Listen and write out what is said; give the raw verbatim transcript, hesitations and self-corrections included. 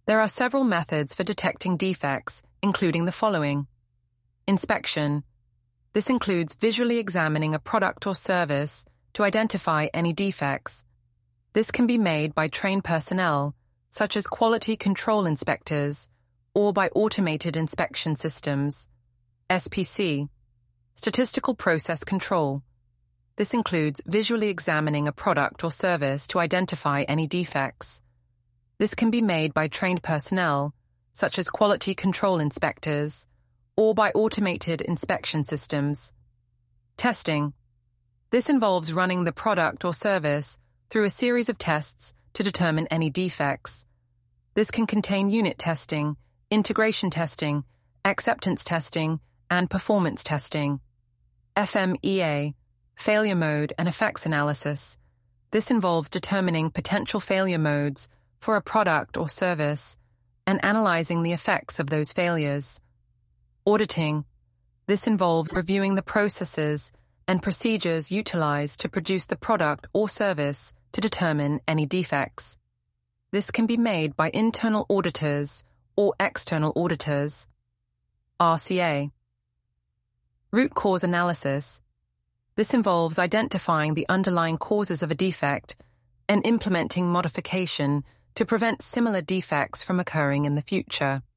There are several methods for detecting defects, including the following. Inspection. This includes visually examining a product or service to identify any defects. This can be made by trained personnel, such as quality control inspectors, or by automated inspection systems. S P C. Statistical process control. This includes visually examining a product or service to identify any defects. This can be made by trained personnel, such as quality control inspectors, or by automated inspection systems. Testing. This involves running the product or service through a series of tests to determine any defects. This can contain unit testing, integration testing, acceptance testing, and performance testing. F M E A, failure mode and effects analysis. This involves determining potential failure modes for a product or service and analyzing the effects of those failures. Auditing. This involves reviewing the processes and procedures utilized to produce the product or service to determine any defects. This can be made by internal auditors or external auditors. R C A. Root cause analysis. This involves identifying the underlying causes of a defect and implementing modification to prevent similar defects from occurring in the future.